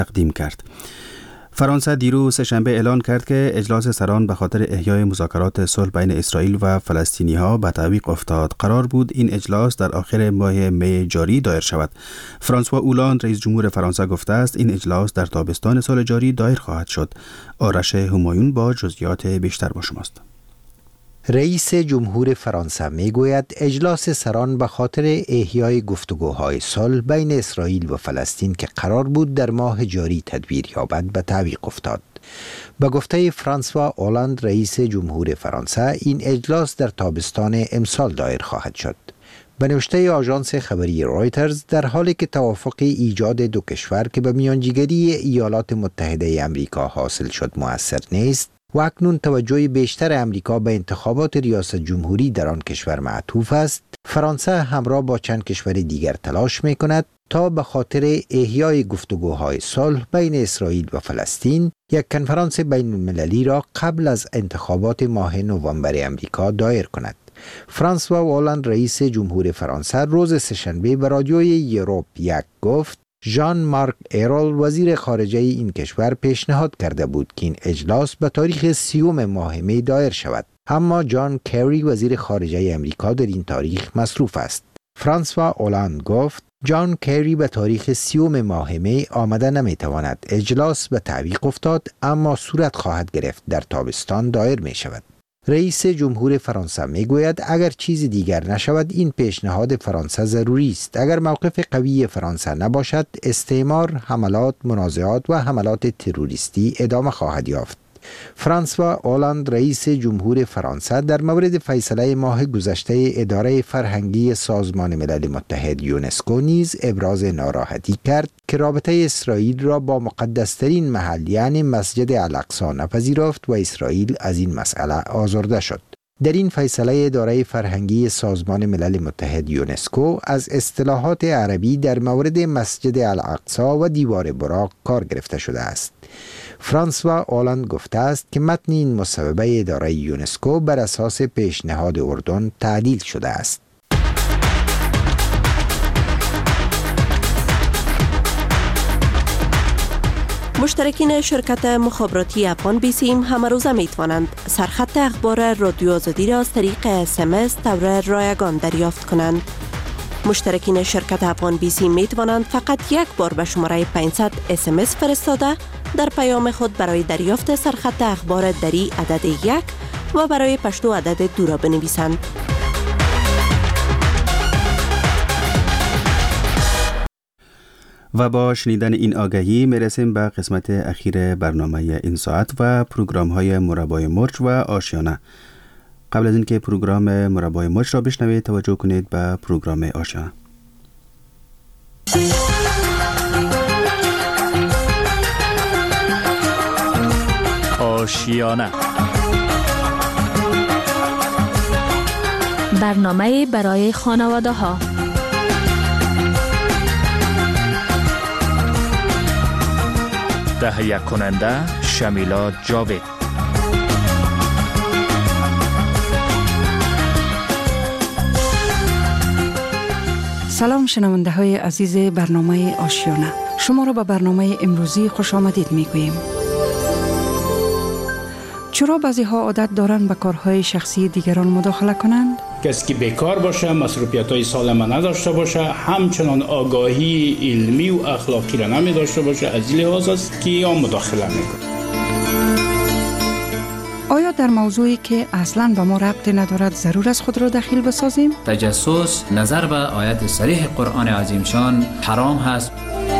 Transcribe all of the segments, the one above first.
تقدیم کرد. فرانسه دیروز سه‌شنبه اعلان کرد که اجلاس سران به خاطر احیای مذاکرات صلح بین اسرائیل و فلسطینی‌ها به تعویق افتاد. قرار بود این اجلاس در آخر ماه می جاری دایر شود. فرانسوا اولاند رئیس جمهور فرانسه گفته است این اجلاس در تابستان سال جاری دایر خواهد شد. آرش همایون با جزئیات بیشتر با شماست. رئیس جمهور فرانسه میگوید اجلاس سران به خاطر احیای گفتگوهای صلح بین اسرائیل و فلسطین که قرار بود در ماه جاری تدبیر یابد به تعویق افتاد. به گفته فرانسوا اولاند رئیس جمهور فرانسه این اجلاس در تابستان امسال دایر خواهد شد. به نوشته آژانس خبری رایترز در حالی که توافق ایجاد دو کشور که به میانجیگری ایالات متحده آمریکا حاصل شد مؤثر نیست و اکنون توجه بیشتر امریکا به انتخابات ریاست جمهوری در آن کشور معطوف است، فرانسه همراه با چند کشور دیگر تلاش می کند تا به خاطر احیای گفتگوهای صلح بین اسرائیل و فلسطین یک کنفرانس بین المللی را قبل از انتخابات ماه نوامبر امریکا دایر کند. فرانسوا اولاند رئیس جمهور فرانسه روز سه‌شنبه به رادیوی یوروپ یک گفت ژان مارک ایرول وزیر خارجه این کشور پیشنهاد کرده بود که این اجلاس به تاریخ 30 ماه می دایر شود، اما جان کری وزیر خارجه امریکا در این تاریخ مصروف است. فرانسوا اولاند گفت جان کری به تاریخ 30 ماه می آمده نمیتواند. اجلاس به تعویق افتاد اما صورت خواهد گرفت در تابستان دایر می شود. رئیس جمهور فرانسه میگوید اگر چیز دیگر نشود این پیشنهاد فرانسه ضروری است. اگر موقف قوی فرانسه نباشد استعمار، حملات، منازعات و حملات تروریستی ادامه خواهد یافت. فرانسوا اولاند رئیس جمهور فرانسه در مورد فیصله ماه گذشته اداره فرهنگی سازمان ملل متحد یونسکو نیز ابراز ناراحتی کرد که رابطه اسرائیل را با مقدسترین محل یعنی مسجد الاقصی نپذیرفت و اسرائیل از این مسئله آزرده شد. در این فیصله اداره فرهنگی سازمان ملل متحد یونسکو از اصطلاحات عربی در مورد مسجد الاقصی و دیوار براق کار گرفته شده است. فرانسوا اولاند گفته است که متن این مصوبه اداره یونسکو بر اساس پیشنهاد اردن تعدیل شده است. مشترکین شرکت مخابراتی افغان بیسیم همه روزه می توانند سرخط اخبار رادیو آزادی را از طریق SMS طور رایگان دریافت کنند. مشترکین شرکت افغان بیسیم می توانند فقط یک بار به شماره 500 SMS فرستاده در پیام خود برای دریافت سرخط اخبار دری عدد 1 و برای پشتو عدد 2 را بنویسند. و با شنیدن این آگهی میرسیم به قسمت اخیر برنامه این ساعت و پروگرام های مربای مرج و آشیانه. قبل از اینکه پروگرام مربای مرج را بشنوید توجه کنید به پروگرام آشیانه. آشیانه برنامه برای خانواده ها. تهیه کننده شمیلا جاوید. سلام شنونده های عزیز برنامه آشیانه، شما را به برنامه امروزی خوش آمدید می گوییم. چرا بعضی ها عادت دارند به کارهای شخصی دیگران مداخله کنند؟ کسی که بیکار باشه، مصروفیت‌های سالم نداشته باشه، همچنان آگاهی علمی و اخلاقی را نمی داشته باشه، از این لحاظ است که یا مداخله میکنه. آیا در موضوعی که اصلاً به ما ربطی ندارد ضرور است خود را دخیل بسازیم؟ تجسس نظر به آیت صریح قرآن عظیم شان حرام هست.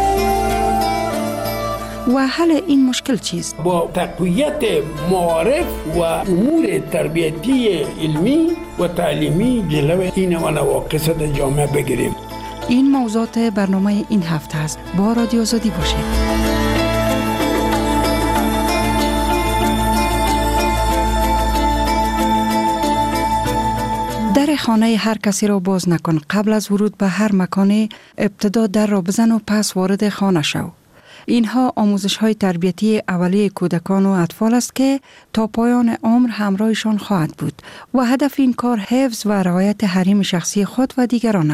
و حل این مشکل چیست؟ با تقویت معارف و امور تربیتی علمی و تعلیمی جلوه این و نواقص جامعه بگیریم. این موضوعات برنامه این هفته است. با رادیو آزادی باشید. در خانه هر کسی را باز نکن. قبل از ورود به هر مکانی ابتدا در را بزن و پس وارد خانه شو. اینها آموزش‌های تربیتی اولیه کودکان و اطفال است که تا پایان عمر همراهشان خواهد بود و هدف این کار حفظ و رعایت حریم شخصی خود و دیگران است.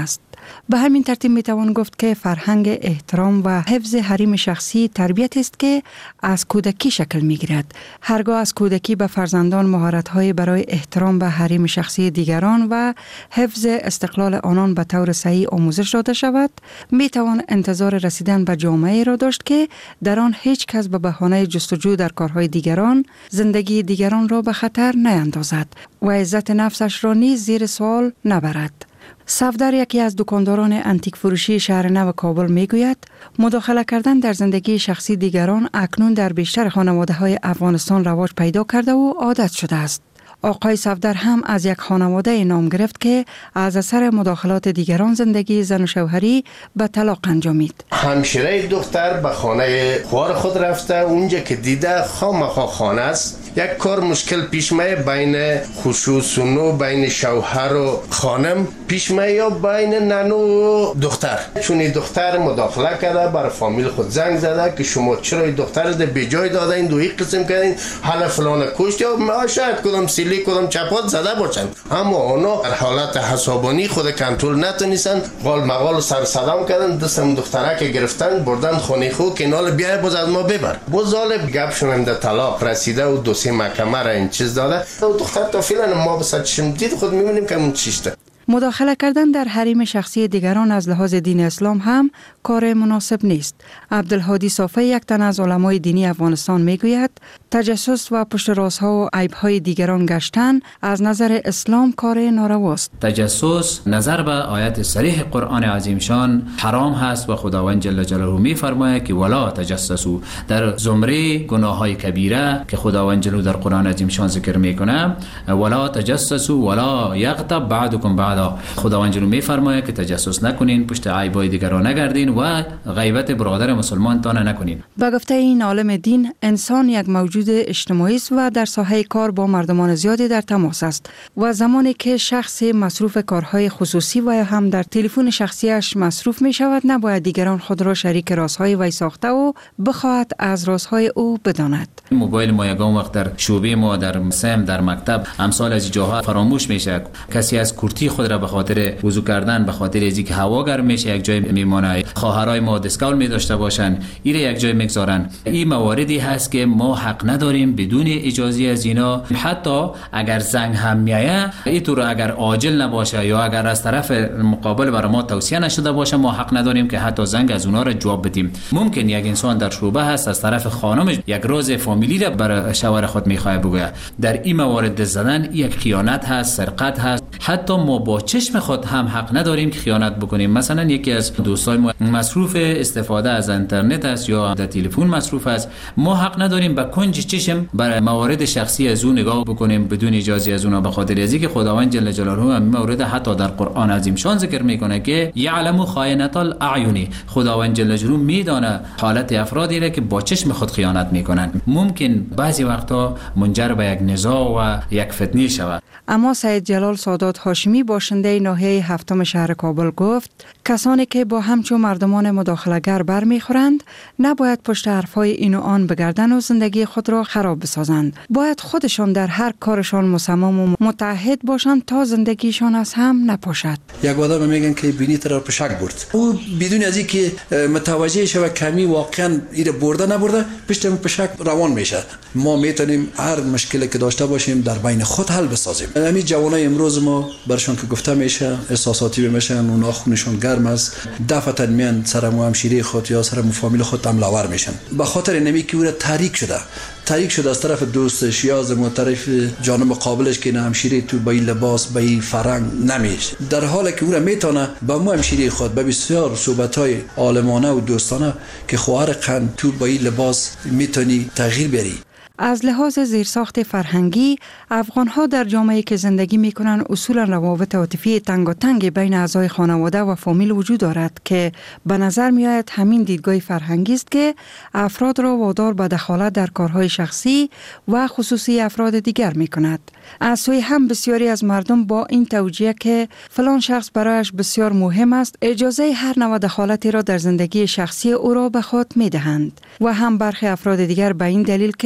به همین ترتیب میتوان گفت که فرهنگ احترام و حفظ حریم شخصی تربیت است که از کودکی شکل میگیرد. هرگاه از کودکی به فرزندان مهارت‌های برای احترام به حریم شخصی دیگران و حفظ استقلال آنان به طور صحیح آموزش داده شود، میتوان انتظار رسیدن به جامعه را داشت که در آن هیچ کس به بهانه جستجو در کارهای دیگران زندگی دیگران را به خطر نیندازد و عزت نفسش را نیز زیر سوال نبرد. صفدر، یکی از دکانداران انتیک فروشی شهر نو کابل، میگوید مداخله کردن در زندگی شخصی دیگران اکنون در بیشتر خانواده‌های افغانستان رواج پیدا کرده و عادت شده است. آقای صفدر هم از یک خانواده نام گرفت که از اثر مداخلات دیگران زندگی زن و شوهری به طلاق انجامید. همشیره دختر به خانه خوار خود رفته، اونجا که دیده خامخا خانه است، یک کار مشکل پیش میاد بین خصوص و بین شوهر و خانم پیش میاد یا بین ننو و دختر. چون دختر مداخله کرده، بر فامیل خود زنگ زده که شما چرا دختر ده به جای داده این دوی قسم کردین، حالا فلان کشت یا شاید کدام سیلی کدام چپات زده باشن، اما اونا در حالت حسابانی خود کنترل نتونستن، قال مقال سر صدام کردن، دستم دختره که گرفتن بردن خانه خود که نال بیای باز از ما ببر. باز ظالم گپ شونم در طلاق رسیده و دو سه محکمه را این چیز داده و دختر تا فعلا ما به چشم دید خود می‌بینیم که اون چیسته. مداخله کردن در حریم شخصی دیگران از لحاظ دین اسلام هم کار مناسب نیست. عبدالهادی صافی، یک تن از علمای دینی افغانستان، میگوید تجسس و پشت رازها و عیبهای دیگران گشتن از نظر اسلام کار نارواست. تجسس نظر به آیت صریح قرآن عظیم شان حرام هست و خداوند جل جلاله میفرماید که ولا تجسسوا، در زمره گناههای کبیره که خداوند جل در قرآن عظیم شان ذکر میکنه، ولا تجسسوا ولا یغتب بعضکم بعضا، خداوند جل میفرماید که تجسس نکنین، پشت عیبهای دیگران نگردین و غیبت برادر مسلمان تان نکنین. با گفته این عالم دین، انسان یک موجود اجتماعی است و در ساحه کار با مردمان زیادی در تماس است و زمانی که شخص مصروف کارهای خصوصی و یا هم در تلفن شخصیش مصروف می شود، نباید دیگران خود را شریک رازهای وی ساخته و بخواهد از رازهای او بداند. موبایل ما یگان وقت در شعبه ما، در سم، در مکتب، امثال از جاها فراموش میشه. کسی از کورتی خود را به خاطر وضو کردن، به خاطر از اینکه هوا گرم میشه یک جای میمونه، خواهرای ما دسکول می داشته باشن، ایره یک جای میگذارن. این مواردی هست که ما حق نداریم بدون اجازه از اینا، حتی اگر زنگ هم میایه اینطور اگر عاجل نباشه یا اگر از طرف مقابل برای ما توصیه نشده باشه، ما حق نداریم که حتی زنگ از اونا را جواب بدیم. ممکن یک انسان در شعبه هست از طرف خانمش یک راز فامیلی را برای شوهر خود میخواد بگه، در این موارد زدن یک خیانت هست، سرقت هست. حتی ما با چشم خود هم حق نداریم که خیانت بکنیم. مثلا یکی از دوستای ما مصروف استفاده از اینترنت است یا در تلفن مصروف است، ما حق نداریم با کنج چشم برای موارد شخصی از اون نگاه بکنیم بدون اجازه از اونها، به خاطر از اینکه خداوند جل جلاله هم مورد حتی در قرآن عظیم شان ذکر میکنه که یعلم خائنة الاعین، خداوند جل جلاله میدانه حالت افرادی را که با چشم خود خیانت میکنن. ممکن بعضی وقتا منجر به یک نزاع و یک فتنه شود. اما سید جلال سادات هاشمی، باشنده ناحیه هفتم شهر کابل، گفت کسانی که با همچون مردمان مداخله‌گر برمیخورند نباید پشت حرفهای این و آن بگردن و زندگی خود را خراب بسازند. باید خودشان در هر کارشان مصمم و متعهد باشند تا زندگیشان از هم نپاشد. یک آدم میگن که بینی را پشک برد، او بدون از اینکه متوجه شود کمی واقعا این برده نبرده، پشک روان میشه. ما میتونیم هر مشکلی که داشته باشیم در بین خود حل بسازیم. همین جوانای امروز ما برشان که گفته میشه احساساتی میشن و ناخونشون گرم است، دفعتاً میان سر مو همشیره خود یا سر فامیل خود حمله‌آور میشن، به خاطر نمی که او تحریک شده از طرف دوستش یا از طرف جانب مقابلش که نه همشیره تو با این لباس با این فرهنگ نمیشه، در حالی که او را میتونه با مو همشیره خود به بسیار صحبت‌های عالمانه و دوستانه که خواهر قند تو با این لباس میتونی تغییر بری. از لحاظ زیرساخت فرهنگی، افغان‌ها در جامعه‌ای که زندگی می‌کنند اصولاً روابط عاطفی تنگاتنگ بین اعضای خانواده و فامیل وجود دارد که به نظر می‌آید همین دیدگاه فرهنگی است که افراد را وادار به دخالت در کارهای شخصی و خصوصی افراد دیگر می‌کند. از سوی هم بسیاری از مردم با این توجیه که فلان شخص برایش بسیار مهم است، اجازه هر نوع دخالتی را در زندگی شخصی او را به خود می‌دهند و هم برخی افراد دیگر به این دلیل که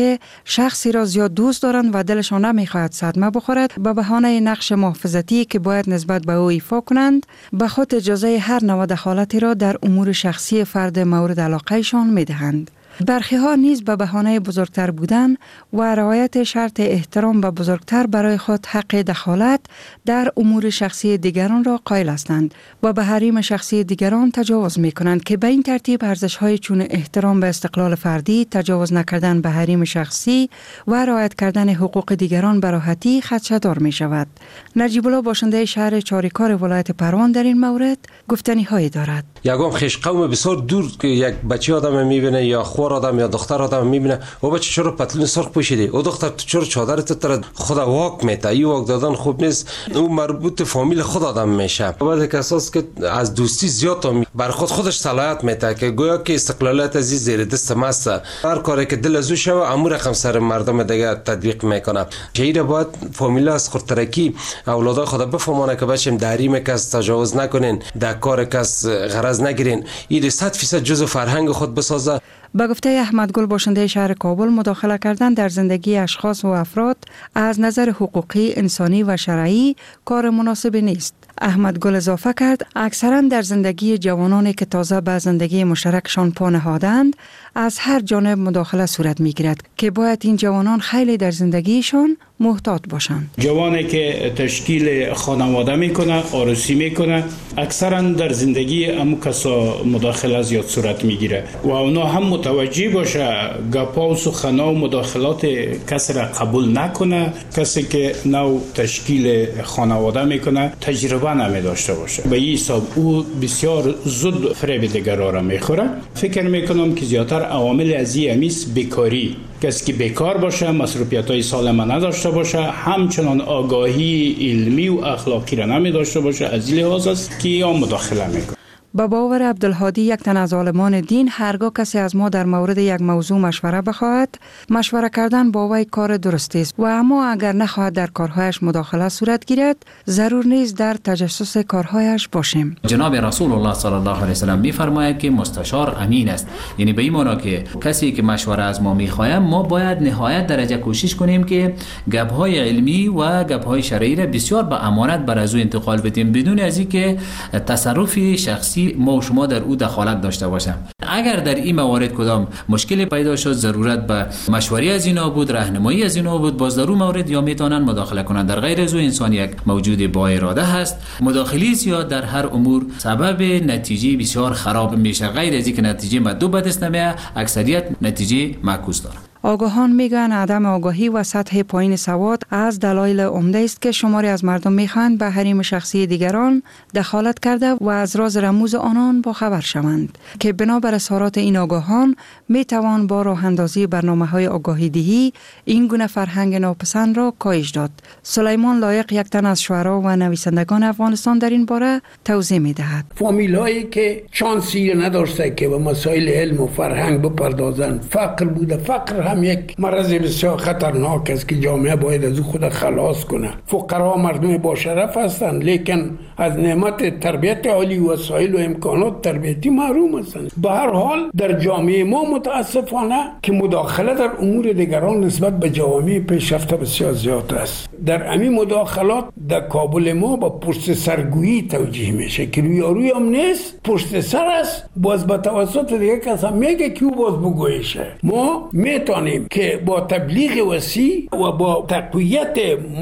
شخصی را زیاد دوست دارند و دلشان نمیخواهد صدمه بخورد، به بهانه نقش محافظتی که باید نسبت به او ایفا کنند، به خود اجازه هر نوع دخالتی را در امور شخصی فرد مورد علاقهشان میدهند. برخی ها نیز به بهانه بزرگتر بودن و رعایت شرط احترام به بزرگتر برای خود حق دخالت در امور شخصی دیگران را قائل هستند و به حریم شخصی دیگران تجاوز می کنند که به این ترتیب ارزش‌های چون احترام به استقلال فردی، تجاوز نکردن به حریم شخصی و رعایت کردن حقوق دیگران به راحتی خدشه‌دار می شود. نجیب الله باشنده شهر چاریکار ولایت پروان در این مورد گفتنی هایی دارد. یگام خیش قوم بسیار دور که یک بچه آدم میبینه یا خور آدم یا دختر آدم میبینه او بچه چرا پتلون سرخ پوشیده، او دختر چرا چادرت تر خود واک میته، این واک دادن خوب نیست، او مربوط فامیل خود آدم میشه. بعد اساس که از دوستی زیاد بر خودش صلاحیت میته که گویا که استقلالیت از زیر دست ماست، هر کاری که دل ازو شوه امور رقم سر مردم دیگه تطبیق میکنه. چهره باید فامیل از خودترکی اولاد خود بفهمونه که بچم دریم کس تجاوز نکنین، در کار کس غرض نگیرین، این 100% جزء فرهنگ خود بسازه. به گفته احمد گل باشنده شهر کابل، مداخله کردن در زندگی اشخاص و افراد از نظر حقوقی، انسانی و شرعی کار مناسبی نیست. احمد گل اضافه کرد اکثرا در زندگی جوانانی که تازه به زندگی مشترکشان پا نهادند از هر جانب مداخله صورت میگیرد که باید این جوانان خیلی در زندگیشان محتاط باشند. جوانی که تشکیل خانواده میکنه، عروسی میکنه، اکثرا در زندگی امو کسا مداخله زیاد صورت میگیره و اونا هم متوجه باشه گپا و سخنا و مداخلات کسی را قبول نکنه. کسی که نو تشکیل خانواده میکنه تجربه نمی داشته باشه، به این حساب او بسیار زود فریب دیگران را میخوره. فکر میکنم که زیادتر عوامل از این همیست بیکاری، کسی که بیکار باشه، مصروفیت‌های سالمه نداشته باشه، همچنان آگاهی علمی و اخلاقی را نمی داشته باشه، از این لحاظ است که یا مداخله میکنه. با باور عبدالهادی، یک تن از عالمان دین، هرگاه کسی از ما در مورد یک موضوع مشوره بخواهد، مشوره کردن با وی کار درست است و اما اگر نخواهد در کارهایش مداخله صورت گیرد، ضرور نیست در تجسس کارهایش باشیم. جناب رسول الله صلی الله علیه و سلم می‌فرماید که مستشار امین است، یعنی به این معنی که کسی که مشوره از ما می‌خواهد، ما باید نهایت درجه کوشش کنیم که گپ‌های علمی و گپ‌های شرعی را بسیار با امانت بر از او انتقال بدیم، بدون از اینکه تصرف شخصی ما و شما در او دخالت داشته باشم. اگر در این موارد کدام مشکل پیدا شد، ضرورت به مشوره از اینا بود، راهنمایی از اینا بود، باز در اون مورد یا میتونن مداخله کنن. در غیر از او انسان یک موجود با اراده هست، مداخله زیاد در هر امور سبب نتیجه بسیار خراب میشه. غیر از اینکه نتیجه مطلوب به دست نمیاد، اکثریت نتیجه معکوس داره. آگاهان میگن عدم آگاهی و سطح پایین سواد از دلایل عمده است که شماری از مردم میخواهند به حریم شخصی دیگران دخالت کرده و از راز رموز آنان با خبر شوند که بنابر اظهارات این آگاهان میتوان با راه اندازی برنامه‌های آگاهی دهی این گونه فرهنگ ناپسند را کاهش داد. سلیمان لایق، یک تن از شعرا و نویسندگان افغانستان، در این باره توضیح میدهد. فامیل‌هایی که شانسی نداشته که به مسائل علم و فرهنگ بپردازند، فقر بوده. فقر هم یک مرض بسیار خطرناک است که جامعه باید از خود خلاص کنه. فقرا مردم با شرف هستند لیکن از نعمت تربیت عالی و وسایل و امکانات تربیتی محروم هستند. به هر حال در جامعه ما متاسفانه که مداخله در امور دیگران نسبت به جامعه پیشرفته بسیار زیاد است. در همین مداخلات در کابل ما با پشت سرگویی توجیه میشه که روی هم نیست، پشت سر است، باز به توسط دیگه کس هم میگه که او باز بگویشه. ما میتونیم که با تبلیغ وسیع و با تقویت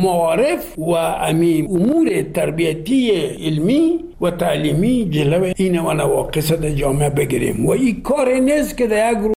معارف و امور تربیتی علمی و تعلیمی جلوه این و نواقص جامعه بگیریم و این کار نیست که در یک